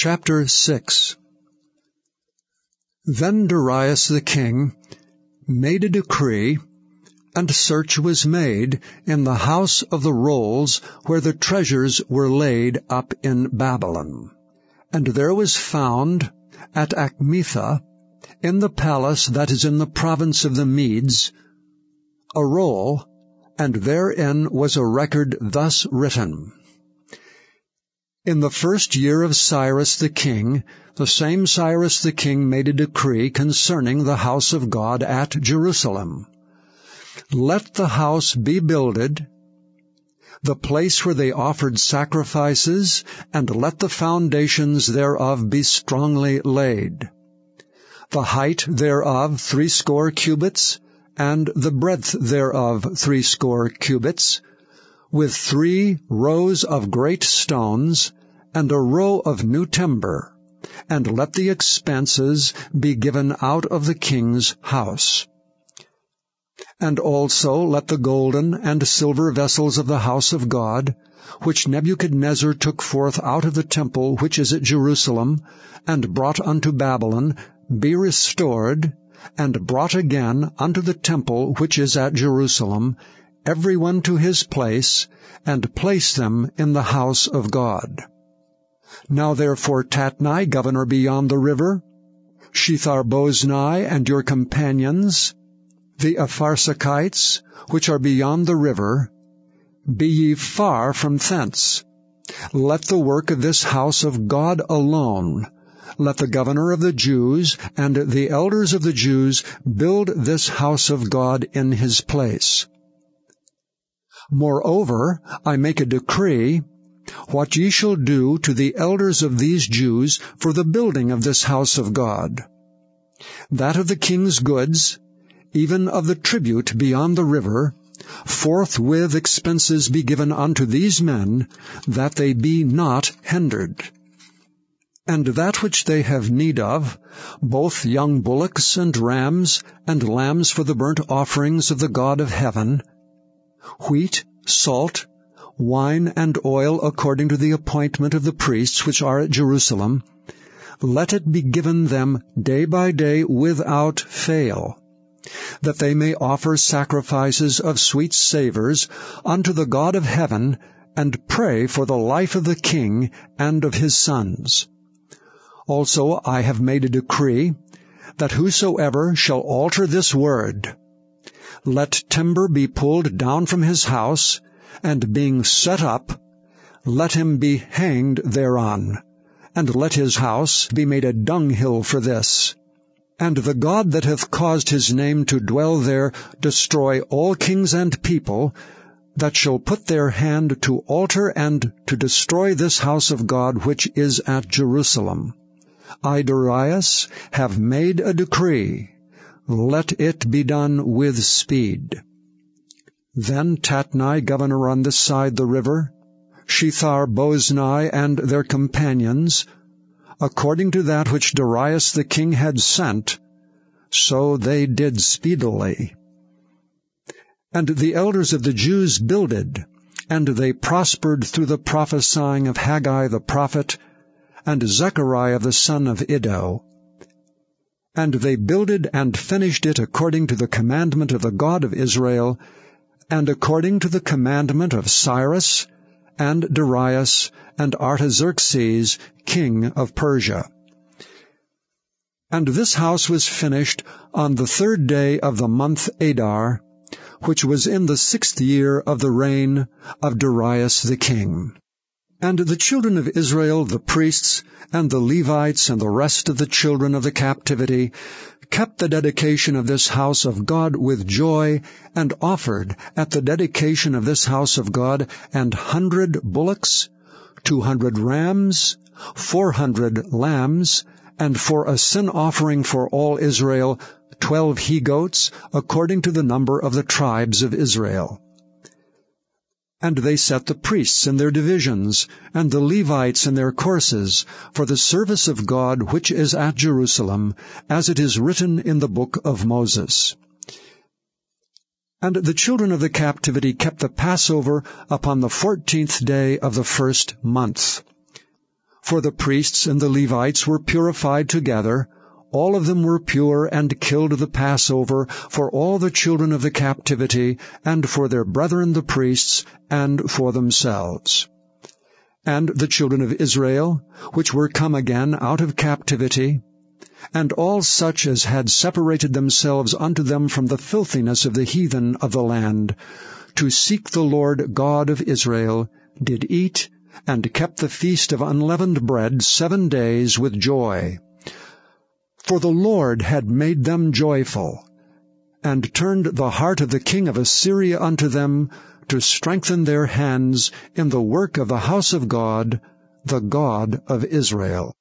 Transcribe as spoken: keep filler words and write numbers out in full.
Chapter six. Then Darius the king made a decree, and search was made in the house of the rolls where the treasures were laid up in Babylon. And there was found at Achmetha, in the palace that is in the province of the Medes, a roll, and therein was a record thus written: In the first year of Cyrus the king, the same Cyrus the king made a decree concerning the house of God at Jerusalem. Let the house be builded, the place where they offered sacrifices, and let the foundations thereof be strongly laid. The height thereof threescore cubits, and the breadth thereof threescore cubits, with three rows of great stones, and a row of new timber, and let the expenses be given out of the king's house. And also let the golden and silver vessels of the house of God, which Nebuchadnezzar took forth out of the temple which is at Jerusalem, and brought unto Babylon, be restored, and brought again unto the temple which is at Jerusalem, every one to his place, and place them in the house of God. Now therefore Tatnai, governor beyond the river, Shethar-boznai and your companions, the Apharsachites, which are beyond the river, be ye far from thence. Let the work of this house of God alone. Let the governor of the Jews and the elders of the Jews build this house of God in his place. Moreover, I make a decree, what ye shall do to the elders of these Jews for the building of this house of God. That of the king's goods, even of the tribute beyond the river, forthwith expenses be given unto these men, that they be not hindered. And that which they have need of, both young bullocks and rams, and lambs for the burnt offerings of the God of heaven, wheat, salt, wine, and oil according to the appointment of the priests which are at Jerusalem, let it be given them day by day without fail, that they may offer sacrifices of sweet savours unto the God of heaven, and pray for the life of the king and of his sons. Also I have made a decree, that whosoever shall alter this word, let timber be pulled down from his house, and being set up, let him be hanged thereon, and let his house be made a dunghill for this. And the God that hath caused his name to dwell there destroy all kings and people, that shall put their hand to alter and to destroy this house of God which is at Jerusalem. I, Darius, have made a decree. Let it be done with speed. Then Tatnai, governor on this side the river, Shethar-boznai and their companions, according to that which Darius the king had sent, so they did speedily. And the elders of the Jews builded, and they prospered through the prophesying of Haggai the prophet, and Zechariah the son of Iddo. And they builded and finished it according to the commandment of the God of Israel, and according to the commandment of Cyrus, and Darius, and Artaxerxes, king of Persia. And this house was finished on the third day of the month Adar, which was in the sixth year of the reign of Darius the king. And the children of Israel, the priests, and the Levites, and the rest of the children of the captivity, kept the dedication of this house of God with joy, and offered at the dedication of this house of God an hundred bullocks, two hundred rams, four hundred lambs, and for a sin offering for all Israel, twelve he-goats, according to the number of the tribes of Israel. And they set the priests in their divisions, and the Levites in their courses, for the service of God which is at Jerusalem, as it is written in the book of Moses. And the children of the captivity kept the Passover upon the fourteenth day of the first month. For the priests and the Levites were purified together. All of them were pure and killed the Passover for all the children of the captivity, and for their brethren the priests, and for themselves. And the children of Israel, which were come again out of captivity, and all such as had separated themselves unto them from the filthiness of the heathen of the land, to seek the Lord God of Israel, did eat, and kept the feast of unleavened bread seven days with joy. For the Lord had made them joyful, and turned the heart of the king of Assyria unto them, to strengthen their hands in the work of the house of God, the God of Israel.